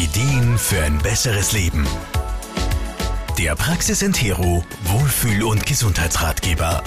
Ideen für ein besseres Leben. Der Praxis Entero Wohlfühl- und Gesundheitsratgeber.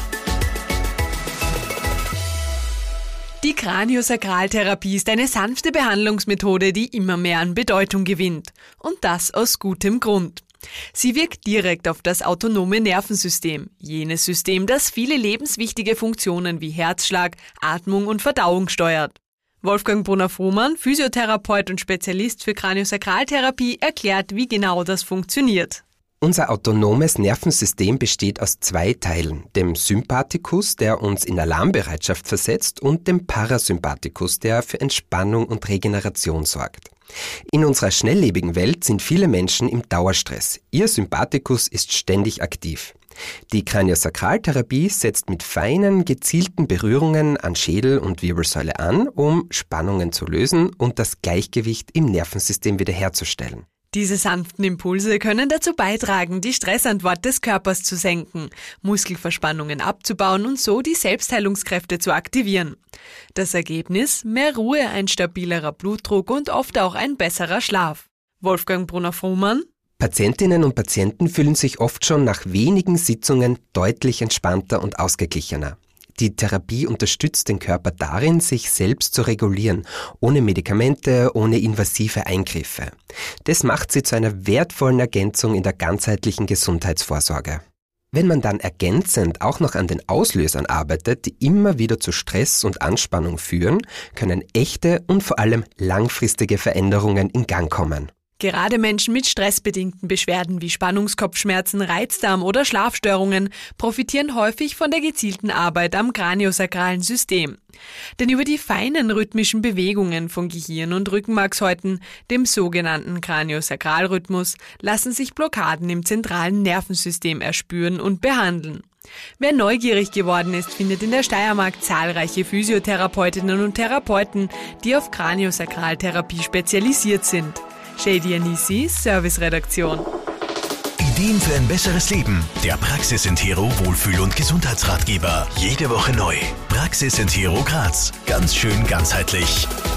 Die Kraniosakraltherapie ist eine sanfte Behandlungsmethode, die immer mehr an Bedeutung gewinnt. Und das aus gutem Grund. Sie wirkt direkt auf das autonome Nervensystem, jenes System, das viele lebenswichtige Funktionen wie Herzschlag, Atmung und Verdauung steuert. Wolfgang Brunner-Frohmann, Physiotherapeut und Spezialist für Kraniosakraltherapie, erklärt, wie genau das funktioniert. Unser autonomes Nervensystem besteht aus 2 Teilen, dem Sympathikus, der uns in Alarmbereitschaft versetzt, und dem Parasympathikus, der für Entspannung und Regeneration sorgt. In unserer schnelllebigen Welt sind viele Menschen im Dauerstress. Ihr Sympathikus ist ständig aktiv. Die Kraniosakraltherapie setzt mit feinen, gezielten Berührungen an Schädel und Wirbelsäule an, um Spannungen zu lösen und das Gleichgewicht im Nervensystem wiederherzustellen. Diese sanften Impulse können dazu beitragen, die Stressantwort des Körpers zu senken, Muskelverspannungen abzubauen und so die Selbstheilungskräfte zu aktivieren. Das Ergebnis? Mehr Ruhe, ein stabilerer Blutdruck und oft auch ein besserer Schlaf. Wolfgang Brunner-Frohmann: Patientinnen und Patienten fühlen sich oft schon nach wenigen Sitzungen deutlich entspannter und ausgeglichener. Die Therapie unterstützt den Körper darin, sich selbst zu regulieren, ohne Medikamente, ohne invasive Eingriffe. Das macht sie zu einer wertvollen Ergänzung in der ganzheitlichen Gesundheitsvorsorge. Wenn man dann ergänzend auch noch an den Auslösern arbeitet, die immer wieder zu Stress und Anspannung führen, können echte und vor allem langfristige Veränderungen in Gang kommen. Gerade Menschen mit stressbedingten Beschwerden wie Spannungskopfschmerzen, Reizdarm oder Schlafstörungen profitieren häufig von der gezielten Arbeit am kraniosakralen System. Denn über die feinen rhythmischen Bewegungen von Gehirn und Rückenmarkshäuten, dem sogenannten Kraniosakralrhythmus, lassen sich Blockaden im zentralen Nervensystem erspüren und behandeln. Wer neugierig geworden ist, findet in der Steiermark zahlreiche Physiotherapeutinnen und Therapeuten, die auf Kraniosakraltherapie spezialisiert sind. Shady Anisi, Serviceredaktion. Ideen für ein besseres Leben. Der Praxis Entero Wohlfühl- und Gesundheitsratgeber. Jede Woche neu. Praxis Entero Graz. Ganz schön ganzheitlich.